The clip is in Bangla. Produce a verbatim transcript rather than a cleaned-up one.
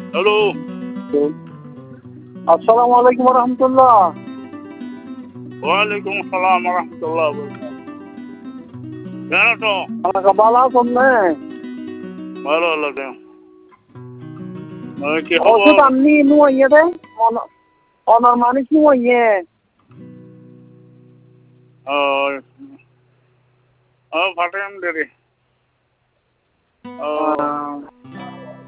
হ্যালো। আসসালামু আলাইকুম রহমতুল্লাহ। ওয়ালাইকুম আসসালাম রহমতুল্লাহ। কেন তো আমাকে ভালো আছেন না? ভালো লাগে কি ওষুধ খবর? আপনি নুয়ে দে অনার মানুষ নুয়ে ও ফাটেন দেরি ও